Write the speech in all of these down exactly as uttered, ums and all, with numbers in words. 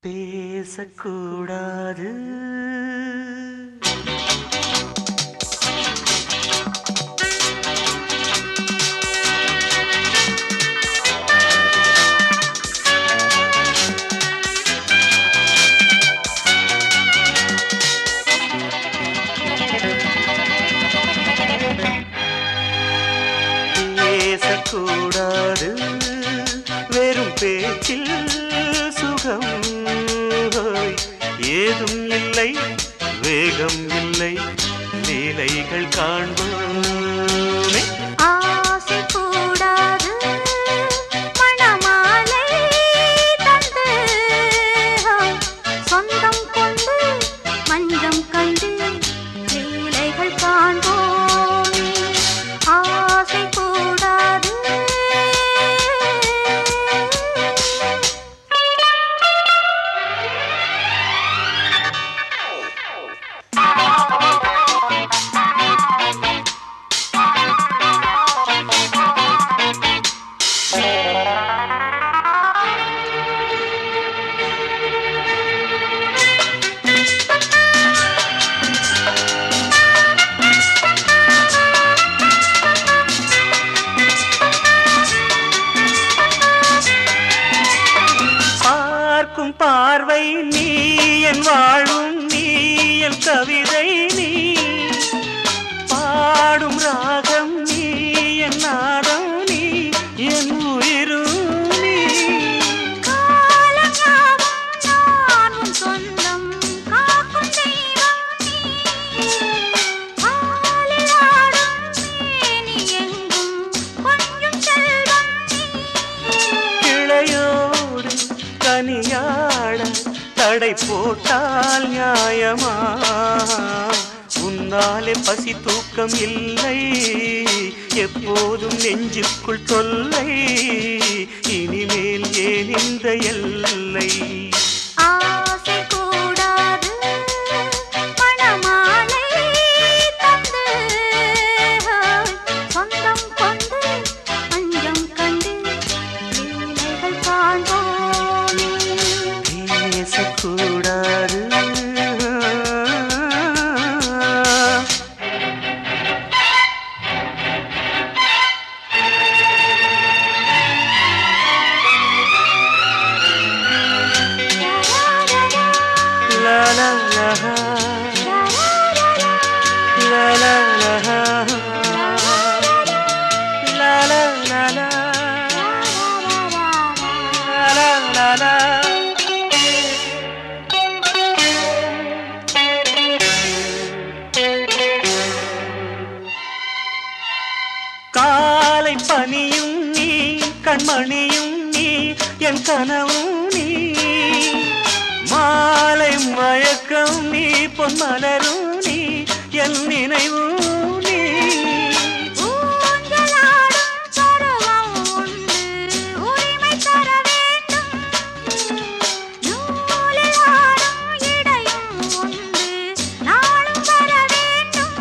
பேசக்கூடாது பேசக்கூடாது வெறும் பேச்சில் சுகம் ஏதும் இல்லை வேகம் இல்லை லீலைகள் காண்போமே ஆசை கூடாது மணமாலை தந்து சொந்தம் கொண்டு மஞ்சம் கண்டு லீலைகள் காண்போமே ஆசை கூடாது பார்வை நீ என் வாழும் நீ என் கவிதை நீ பாடும் ராகம் நீ என் நாதம் நீ என் உயிரும் நீ காலங்காவும் சொந்தம் காக்கும் தெய்வம் நீ ஆலில் ஆடும் நீ எங்கும் கொஞ்சம் செல்வம் நீ கிளையோடு கனியாட தடை போட்டால் நியாயமா உன்னாலே பசி தூக்கம் இல்லை எப்போதும் நெஞ்சுக்குள் தொல்லை இனிமேல் ஏன் இந்த எல்லை ஆசை கூடாது மணமாலை தந்து சொந்தம் கொண்டு அஞ்சம் கண்டு லீலைகள் காண்போமே பேசக்கூடாது La la la la la la la la la la la la la காலை பனியும் நீ கண்மணியும் நீ என் கனவும் நீ மாலை மயக்கம் நீ பொன்மலரும் நீ என் நினைவும் நீ ஊஞ்சலாடும் பருவம் உண்டு உரிமை தர வேண்டும் நூலில் ஆடும் இடையும் உண்டு நாளும் வர வேண்டும்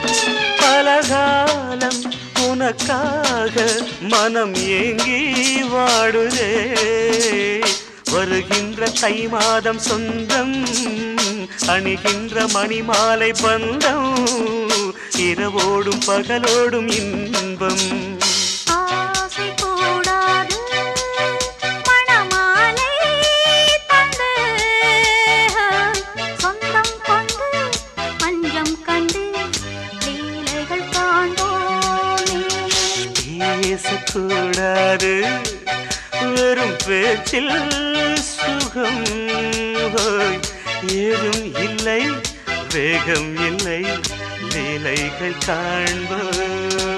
பலகாலம் உனக்காக மனம் ஏங்கி வாடுதே வருகின்ற தை மாதம் சொந்தம் அணிகின்ற மணிமாலை பந்தம் இரவோடும் பகலோடும் இன்பம் ஆசை கூடாது மணமாலை தந்து சொந்தம் கொண்டு மஞ்சம் கண்டு லீலைகள் காண்போமே பேசக்கூடாது வெறும் பேச்சில் சுகம் ஏதும் இல்லை வேகம் இல்லை லீலைகள் காண்போம்